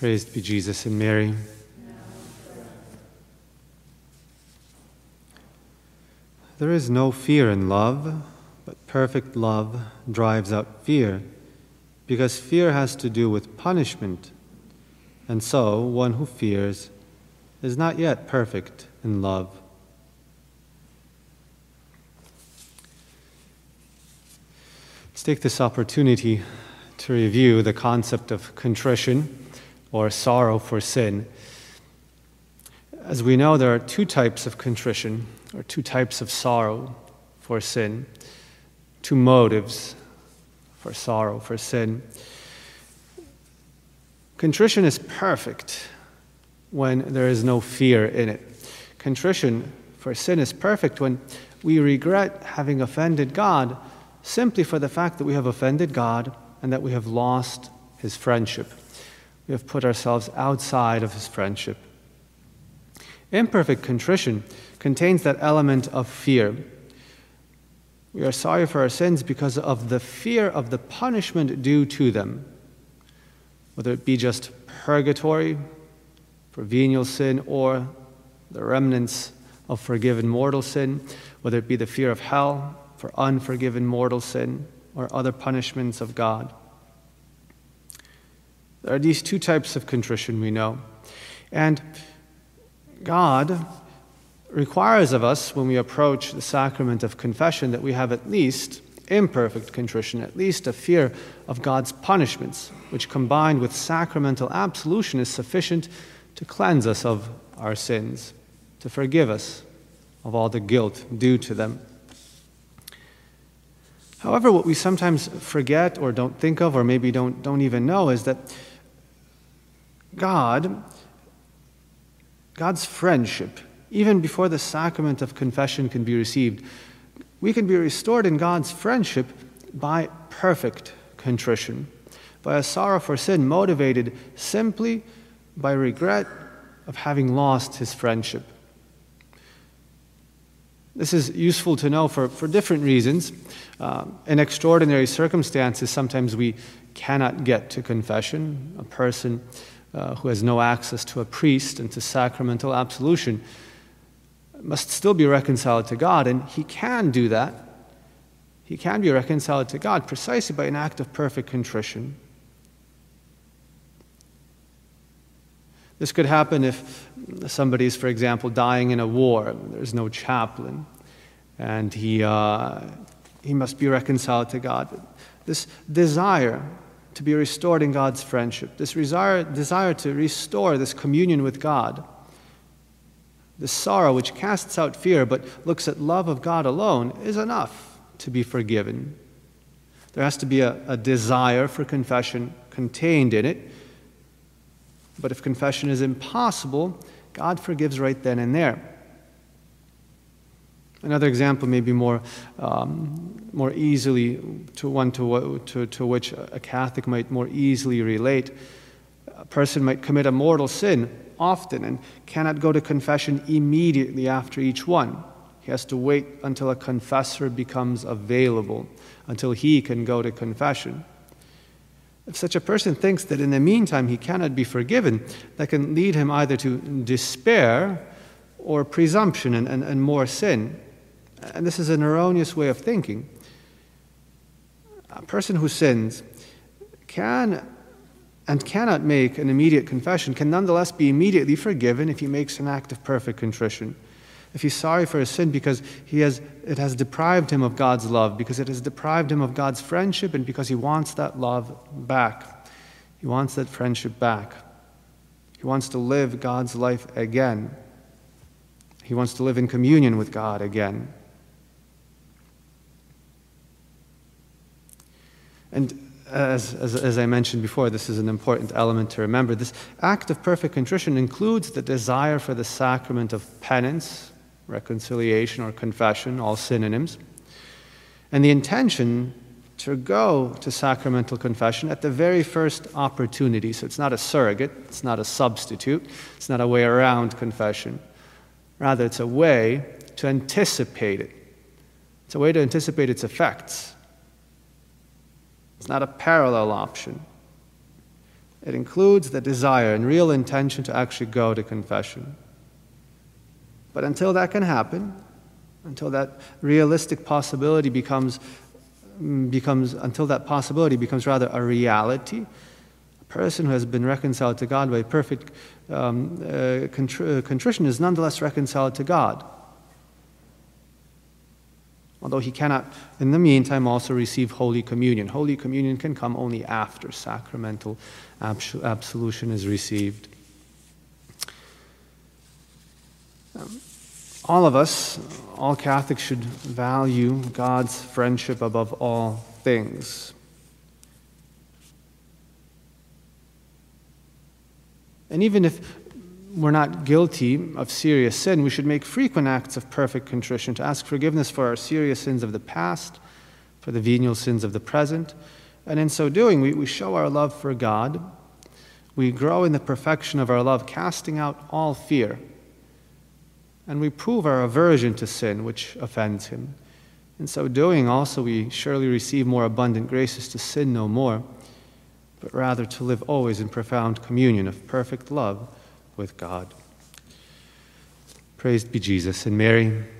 Praised be Jesus and Mary. There is no fear in love, but perfect love drives out fear, because fear has to do with punishment, and so one who fears is not yet perfect in love. Let's take this opportunity to review the concept of contrition, or sorrow for sin. As we know, there are two types of contrition, or two types of sorrow for sin, two motives for sorrow for sin. Contrition is perfect when there is no fear in it. Contrition for sin is perfect when we regret having offended God simply for the fact that we have offended God and that we have lost His friendship. We have put ourselves outside of His friendship. Imperfect contrition contains that element of fear. We are sorry for our sins because of the fear of the punishment due to them, whether it be just purgatory for venial sin or the remnants of forgiven mortal sin, whether it be the fear of hell for unforgiven mortal sin or other punishments of God. There are these two types of contrition we know. And God requires of us, when we approach the sacrament of confession, that we have at least imperfect contrition, at least a fear of God's punishments, which combined with sacramental absolution is sufficient to cleanse us of our sins, to forgive us of all the guilt due to them. However, what we sometimes forget or don't think of or maybe don't even know is that God's friendship, even before the sacrament of confession can be received, we can be restored in God's friendship by perfect contrition, by a sorrow for sin motivated simply by regret of having lost His friendship. This is useful to know for different reasons. In extraordinary circumstances, sometimes we cannot get to confession. A person who has no access to a priest and to sacramental absolution must still be reconciled to God, and he can do that. He can be reconciled to God precisely by an act of perfect contrition. This could happen if somebody is, for example, dying in a war. There's no chaplain, and he must be reconciled to God. This desire to be restored in God's friendship, this desire to restore this communion with God, this sorrow which casts out fear but looks at love of God alone, is enough to be forgiven. There has to be a desire for confession contained in it. But if confession is impossible, God forgives right then and there. Another example may be more easily to which a Catholic might more easily relate. A person might commit a mortal sin often and cannot go to confession immediately after each one. He has to wait until a confessor becomes available, until he can go to confession. If such a person thinks that in the meantime he cannot be forgiven, that can lead him either to despair or presumption and more sin. And this is an erroneous way of thinking. A person who sins can and cannot make an immediate confession can nonetheless be immediately forgiven if he makes an act of perfect contrition. If he's sorry for his sin because it has deprived him of God's love, because it has deprived him of God's friendship, and because he wants that love back. He wants that friendship back. He wants to live God's life again. He wants to live in communion with God again. And as I mentioned before, this is an important element to remember. This act of perfect contrition includes the desire for the sacrament of penance, reconciliation, or confession, all synonyms, and the intention to go to sacramental confession at the very first opportunity. So it's not a surrogate, it's not a substitute, it's not a way around confession. Rather, it's a way to anticipate it. It's a way to anticipate its effects. It's not a parallel option. It includes the desire and real intention to actually go to confession. But until that can happen, until that realistic possibility becomes rather a reality, a person who has been reconciled to God by perfect contrition is nonetheless reconciled to God. Although he cannot, in the meantime, also receive Holy Communion. Holy Communion can come only after sacramental absolution is received. All of us, all Catholics, should value God's friendship above all things. And even if we're not guilty of serious sin, we should make frequent acts of perfect contrition to ask forgiveness for our serious sins of the past, for the venial sins of the present. And in so doing, we show our love for God. We grow in the perfection of our love, casting out all fear. And we prove our aversion to sin, which offends him. In so doing, also, we surely receive more abundant graces to sin no more, but rather to live always in profound communion of perfect love with God. Praised be Jesus and Mary.